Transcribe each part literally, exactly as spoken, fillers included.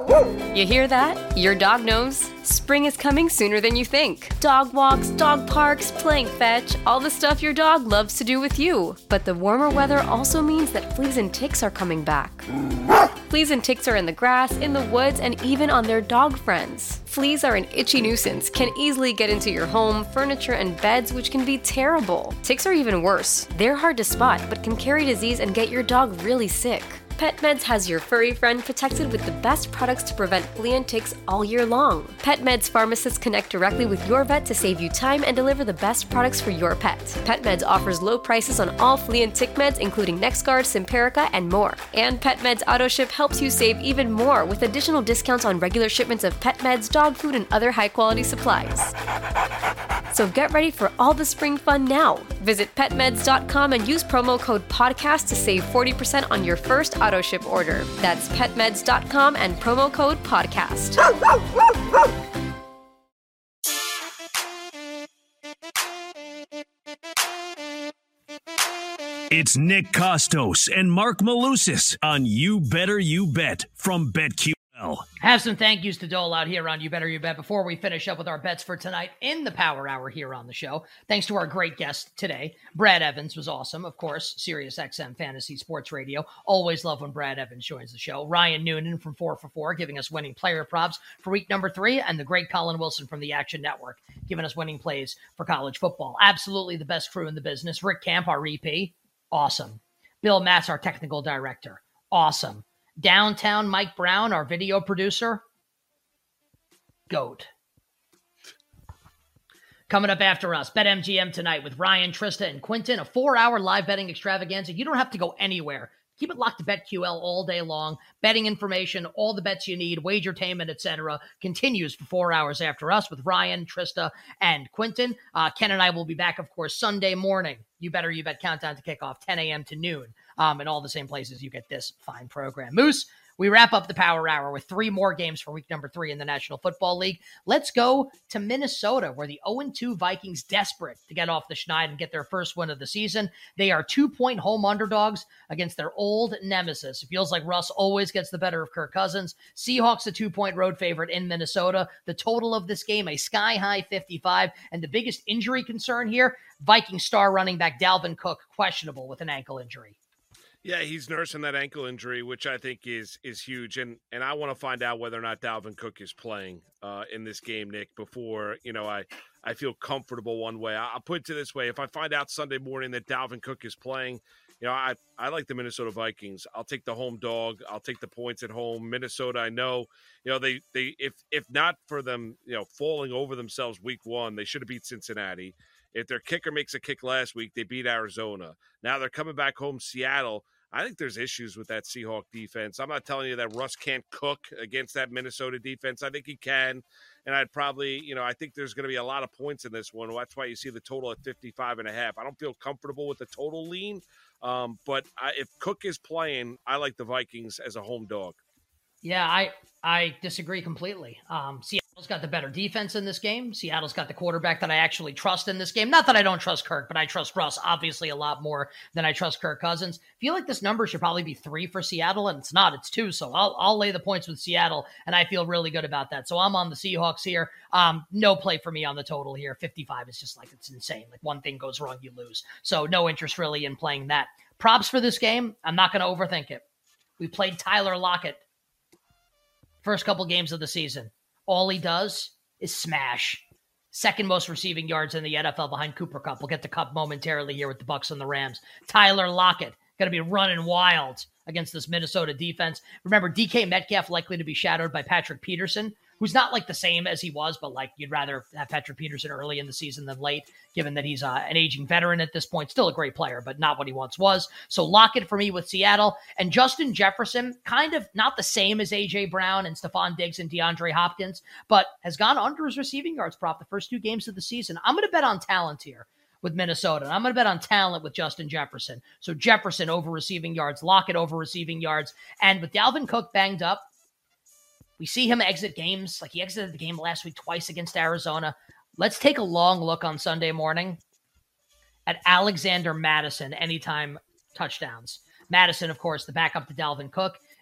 You hear that? Your dog knows. Spring is coming sooner than you think. Dog walks, dog parks, playing fetch, all the stuff your dog loves to do with you. But the warmer weather also means that fleas and ticks are coming back. Fleas and ticks are in the grass, in the woods, and even on their dog friends. Fleas are an itchy nuisance, can easily get into your home, furniture, and beds, which can be terrible. Ticks are even worse. They're hard to spot, but can carry disease and get your dog really sick. PetMeds has your furry friend protected with the best products to prevent flea and ticks all year long. PetMeds pharmacists connect directly with your vet to save you time and deliver the best products for your pet. PetMeds offers low prices on all flea and tick meds, including NexGard, Simparica, and more. And PetMeds AutoShip helps you save even more with additional discounts on regular shipments of pet meds, dog food, and other high-quality supplies. So get ready for all the spring fun now. Visit pet meds dot com and use promo code podcast to save forty percent on your first auto ship order. That's pet meds dot com and promo code podcast. It's Nick Costos and Mark Malusis on You Better You Bet from BetQL. Have some thank yous to dole out here on You Better You Bet before we finish up with our bets for tonight in the Power Hour here on the show. Thanks to our great guest today. Brad Evans was awesome, of course, Sirius X M Fantasy Sports Radio. Always love when Brad Evans joins the show. Ryan Noonan from four for four giving us winning player props for week number three, and the great Colin Wilson from the Action Network giving us winning plays for college football. Absolutely the best crew in the business. Rick Camp, our E P, awesome. Bill Matz, our technical director, awesome. Downtown Mike Brown, our video producer, GOAT. Coming up after us, BetMGM tonight with Ryan, Trista, and Quinton, a four-hour live betting extravaganza. You don't have to go anywhere. Keep it locked to BetQL all day long. Betting information, all the bets you need, wagertainment, et cetera continues for four hours after us with Ryan, Trista, and Quinton. Uh, Ken and I will be back, of course, Sunday morning. You Better You Bet countdown to kickoff, ten a.m. to noon, um, in all the same places you get this fine program. Moose, we wrap up the Power Hour with three more games for week number three in the National Football League. Let's go to Minnesota, where the oh and two Vikings, desperate to get off the schneid and get their first win of the season. They are two-point home underdogs against their old nemesis. It feels like Russ always gets the better of Kirk Cousins. Seahawks, a two-point road favorite in Minnesota. The total of this game, a sky-high fifty-five. And the biggest injury concern here, Viking star running back Dalvin Cook, questionable with an ankle injury. Yeah, he's nursing that ankle injury, which I think is is huge. And and I want to find out whether or not Dalvin Cook is playing uh, in this game, Nick, before, you know, I, I feel comfortable one way. I'll put it to this way. If I find out Sunday morning that Dalvin Cook is playing, you know, I, I like the Minnesota Vikings. I'll take the home dog. I'll take the points at home. Minnesota, I know, you know, they, they if if not for them, you know, falling over themselves week one, they should have beat Cincinnati. If their kicker makes a kick last week, they beat Arizona. Now they're coming back home, Seattle. I think there's issues with that Seahawk defense. I'm not telling you that Russ can't cook against that Minnesota defense. I think he can. And I'd probably, you know, I think there's going to be a lot of points in this one. That's why you see the total at fifty-five and a half. I don't feel comfortable with the total lean. Um, but I, if Cook is playing, I like the Vikings as a home dog. Yeah, I I disagree completely. Um, Seattle's got the better defense in this game. Seattle's got the quarterback that I actually trust in this game. Not that I don't trust Kirk, but I trust Russ obviously a lot more than I trust Kirk Cousins. I feel like this number should probably be three for Seattle, and it's not. It's two, so I'll I'll lay the points with Seattle, and I feel really good about that. So I'm on the Seahawks here. Um, no play for me on the total here. fifty-five is just like, it's insane. Like, one thing goes wrong, you lose. So no interest really in playing that. Props for this game, I'm not going to overthink it. We played Tyler Lockett first couple games of the season. All he does is smash. Second most receiving yards in the N F L behind Cooper Kupp. We'll get to Kupp momentarily here with the Bucs and the Rams. Tyler Lockett going to be running wild against this Minnesota defense. Remember, D K Metcalf likely to be shadowed by Patrick Peterson, who's not like the same as he was, but like you'd rather have Patrick Peterson early in the season than late, given that he's uh, an aging veteran at this point. Still a great player, but not what he once was. So Lockett for me with Seattle. And Justin Jefferson, kind of not the same as A J Brown and Stephon Diggs and DeAndre Hopkins, but has gone under his receiving yards prop the first two games of the season. I'm going to bet on talent here with Minnesota. And I'm going to bet on talent with Justin Jefferson. So Jefferson over receiving yards, Lockett over receiving yards. And with Dalvin Cook banged up, we see him exit games. Like he exited the game last week twice against Arizona. Let's take a long look on Sunday morning at Alexander Mattison anytime touchdowns. Madison, of course, the backup to Dalvin Cook,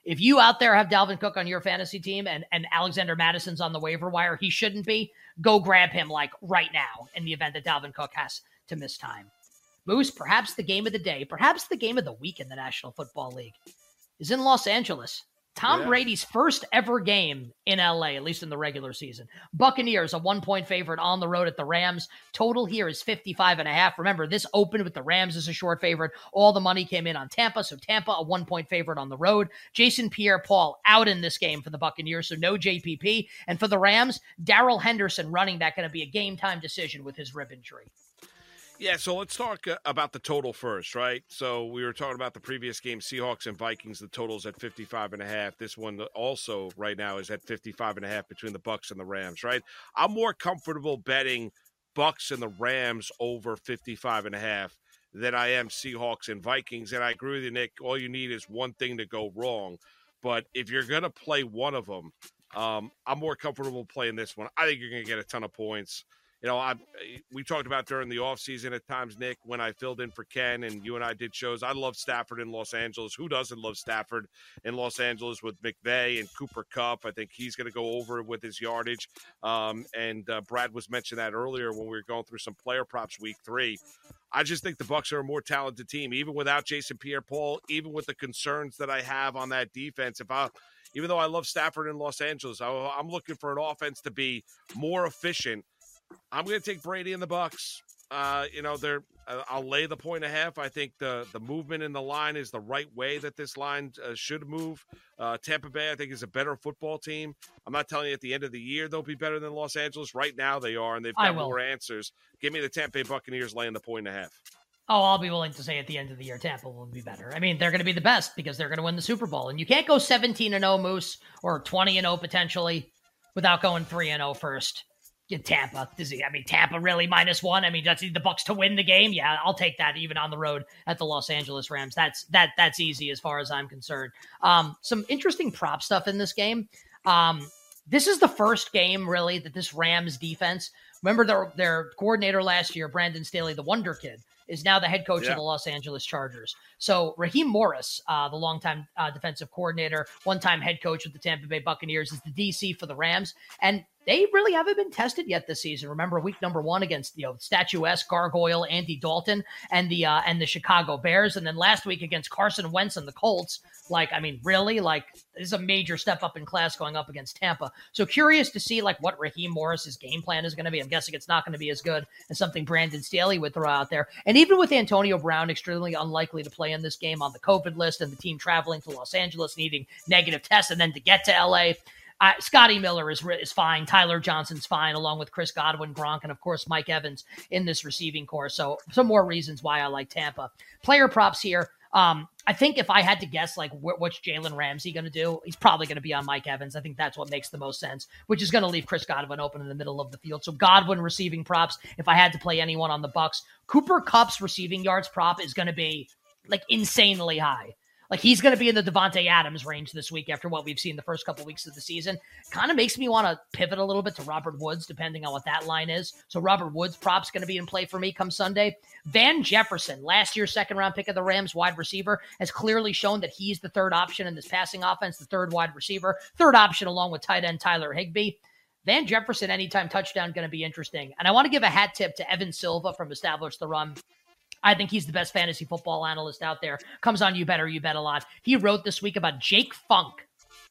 If you out there have Dalvin Cook on your fantasy team and, and Alexander Madison's on the waiver wire, he shouldn't be, go grab him like right now in the event that Dalvin Cook has to miss time. Moose, perhaps the game of the day, perhaps the game of the week in the National Football League is in Los Angeles. Tom yeah. Brady's first ever game in L A, at least in the regular season. Buccaneers, a one-point favorite on the road at the Rams. Total here is fifty-five and a half. Remember, this opened with the Rams as a short favorite. All the money came in on Tampa, so Tampa, a one-point favorite on the road. Jason Pierre-Paul out in this game for the Buccaneers, so no J P P. And for the Rams, Darrell Henderson running back, going to be a game-time decision with his rib injury. Yeah, so let's talk uh, about the total first, right? So we were talking about the previous game, Seahawks and Vikings. The total's at fifty-five and a half. This one also right now is at fifty-five and a half between the Bucs and the Rams, right? I'm more comfortable betting Bucs and the Rams over fifty-five and a half than I am Seahawks and Vikings. And I agree with you, Nick. All you need is one thing to go wrong. But if you're going to play one of them, um, I'm more comfortable playing this one. I think you're going to get a ton of points. You know, I we talked about during the offseason at times, Nick, when I filled in for Ken and you and I did shows. I love Stafford in Los Angeles. Who doesn't love Stafford in Los Angeles with McVay and Cooper Kupp? I think he's going to go over with his yardage. Um, and uh, Brad was mentioning that earlier when we were going through some player props week three. I just think the Bucs are a more talented team, even without Jason Pierre-Paul, even with the concerns that I have on that defense. If I, even though I love Stafford in Los Angeles, I, I'm looking for an offense to be more efficient. I'm going to take Brady and the Bucs. Uh, you know, they're. Uh, I'll lay the point and a half. I think the the movement in the line is the right way that this line uh, should move. Uh, Tampa Bay, I think, is a better football team. I'm not telling you at the end of the year they'll be better than Los Angeles. Right now they are, and they've got more answers. Give me the Tampa Bay Buccaneers laying the point and a half. Oh, I'll be willing to say at the end of the year, Tampa will be better. I mean, they're going to be the best because they're going to win the Super Bowl. And you can't go seventeen and oh, Moose, or twenty and oh potentially, without going three and oh first. Tampa, does he, I mean, Tampa really minus one. I mean, does he need the Bucs to win the game? Yeah, I'll take that even on the road at the Los Angeles Rams. That's that that's easy as far as I'm concerned. Um, some interesting prop stuff in this game. Um, this is the first game really that this Rams defense. Remember their their coordinator last year, Brandon Staley, the Wonder Kid, is now the head coach yeah. of the Los Angeles Chargers. So Raheem Morris, uh, the longtime uh, defensive coordinator, one-time head coach with the Tampa Bay Buccaneers, is the D C for the Rams. And they really haven't been tested yet this season. Remember week number one against, you know, statuesque Gargoyle Andy Dalton and the uh, and the Chicago Bears, and then last week against Carson Wentz and the Colts. Like, I mean, really, like, this is a major step up in class going up against Tampa. So curious to see like what Raheem Morris's game plan is going to be. I'm guessing it's not going to be as good as something Brandon Staley would throw out there. And even with Antonio Brown extremely unlikely to play in this game on the COVID list, and the team traveling to Los Angeles needing negative tests and then to get to L A. Uh, Scotty Miller is is fine. Tyler Johnson's fine, along with Chris Godwin, Gronk, and of course Mike Evans in this receiving core. So some more reasons why I like Tampa. Player props here. Um, I think if I had to guess, like wh- what's Jalen Ramsey going to do, he's probably going to be on Mike Evans. I think that's what makes the most sense, which is going to leave Chris Godwin open in the middle of the field. So Godwin receiving props. If I had to play anyone on the Bucs, Cooper Kupp's receiving yards prop is going to be like insanely high. Like, he's going to be in the Devontae Adams range this week after what we've seen the first couple weeks of the season. Kind of makes me want to pivot a little bit to Robert Woods, depending on what that line is. So Robert Woods' prop's going to be in play for me come Sunday. Van Jefferson, last year's second-round pick of the Rams, wide receiver, has clearly shown that he's the third option in this passing offense, the third wide receiver, third option along with tight end Tyler Higbee. Van Jefferson, anytime touchdown, going to be interesting. And I want to give a hat tip to Evan Silva from Establish the Run. I think he's the best fantasy football analyst out there. Comes on You Better You Bet a lot. He wrote this week about Jake Funk,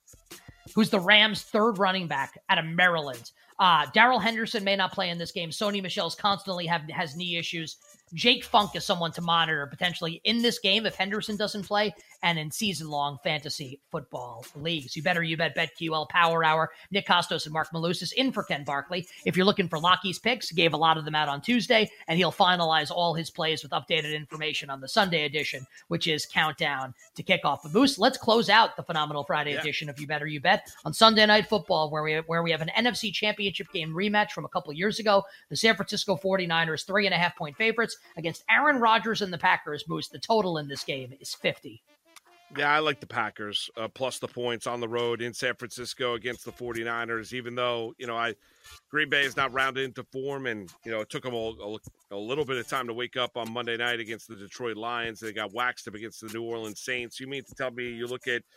who's the Rams' third running back out of Maryland. Uh, Darrell Henderson may not play in this game. Sony Michel's constantly have has knee issues. Jake Funk is someone to monitor potentially in this game if Henderson doesn't play, and in season-long fantasy football leagues. You Better You Bet, BetQL Power Hour. Nick Kostos and Mark Malusis in for Ken Barkley. If you're looking for Lockie's picks, gave a lot of them out on Tuesday, and he'll finalize all his plays with updated information on the Sunday edition, which is Countdown to Kickoff. But Moose, let's close out the phenomenal Friday yeah. edition of You Better You Bet on Sunday Night Football, where we where we have an N F C Championship game rematch from a couple years ago. The San Francisco forty-niners, three and a half point favorites against Aaron Rodgers and the Packers. Moose, the total in this game is fifty. Yeah, I like the Packers, uh, plus the points on the road in San Francisco against the forty-niners, even though, you know, I Green Bay is not rounded into form, and, you know, it took them a, a, a little bit of time to wake up on Monday night against the Detroit Lions. They got waxed up against the New Orleans Saints. You mean to tell me you look at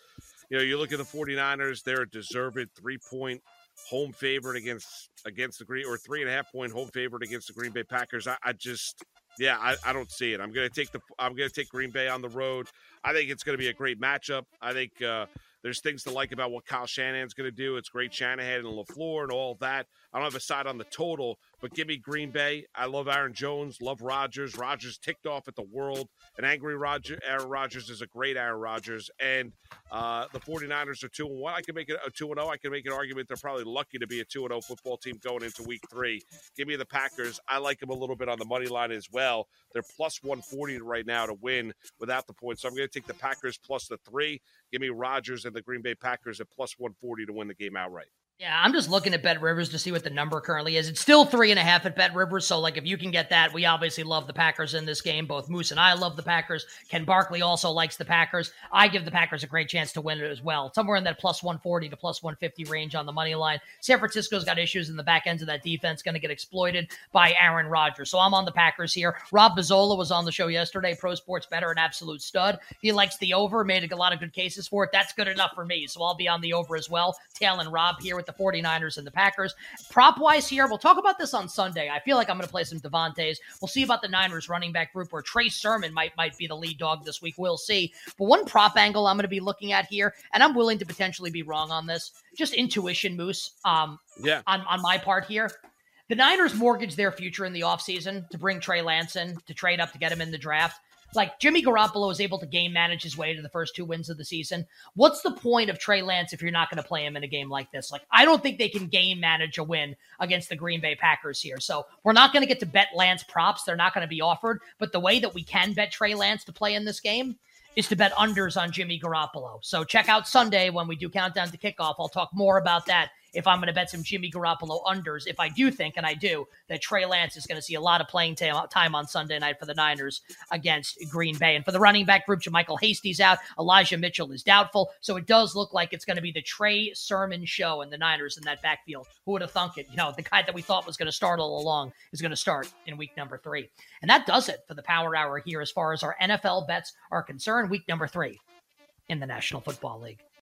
you know, you look at the 49ers, they're a deserved three-point home favorite against against the Green, or three and a half point home favorite against the Green Bay Packers. I, I just, yeah, I, I don't see it. I'm gonna take the I'm gonna take Green Bay on the road. I think it's gonna be a great matchup. I think uh, there's things to like about what Kyle Shanahan's gonna do. It's great Shanahan and LaFleur and all that. I don't have a side on the total, but give me Green Bay. I love Aaron Jones, love Rodgers. Rodgers ticked off at the world. An angry Roger, Aaron Rodgers is a great Aaron Rodgers. And uh, the 49ers are two and one. I can make it a two and oh. I can make an argument they're probably lucky to be a two and oh football team going into week three. Give me the Packers. I like them a little bit on the money line as well. They're plus one forty right now to win without the points. So I'm going to take the Packers plus the three. Give me Rodgers and the Green Bay Packers at plus one forty to win the game outright. Yeah, I'm just looking at Bet Rivers to see what the number currently is. It's still three and a half at Bet Rivers. So, like, if you can get that, we obviously love the Packers in this game. Both Moose and I love the Packers. Ken Barkley also likes the Packers. I give the Packers a great chance to win it as well. Somewhere in that plus one forty to plus one fifty range on the money line. San Francisco's got issues in the back ends of that defense, going to get exploited by Aaron Rodgers. So I'm on the Packers here. Rob Mazzola was on the show yesterday. Pro Sports Better, an absolute stud. He likes the over, made a lot of good cases for it. That's good enough for me. So I'll be on the over as well. Tailing Rob here with the 49ers and the Packers. Prop-wise here, we'll talk about this on Sunday. I feel like I'm going to play some Devontae's. We'll see about the Niners running back group, where Trey Sermon might, might be the lead dog this week. We'll see. But one prop angle I'm going to be looking at here, and I'm willing to potentially be wrong on this, just intuition, Moose, um, yeah. on, on my part here. The Niners mortgage their future in the offseason to bring Trey Lance in, to trade up to get him in the draft. Like, Jimmy Garoppolo is able to game manage his way to the first two wins of the season. What's the point of Trey Lance if you're not going to play him in a game like this? Like, I don't think they can game manage a win against the Green Bay Packers here. So we're not going to get to bet Lance props. They're not going to be offered. But the way that we can bet Trey Lance to play in this game is to bet unders on Jimmy Garoppolo. So check out Sunday when we do Countdown to Kickoff. I'll talk more about that if I'm going to bet some Jimmy Garoppolo unders, if I do think, and I do, that Trey Lance is going to see a lot of playing time on Sunday night for the Niners against Green Bay. And for the running back group, JaMychal Hasty's out. Elijah Mitchell is doubtful. So it does look like it's going to be the Trey Sermon show and the Niners in that backfield. Who would have thunk it? You know, the guy that we thought was going to start all along is going to start in week number three. And that does it for the Power Hour here as far as our N F L bets are concerned. Week number three in the National Football League.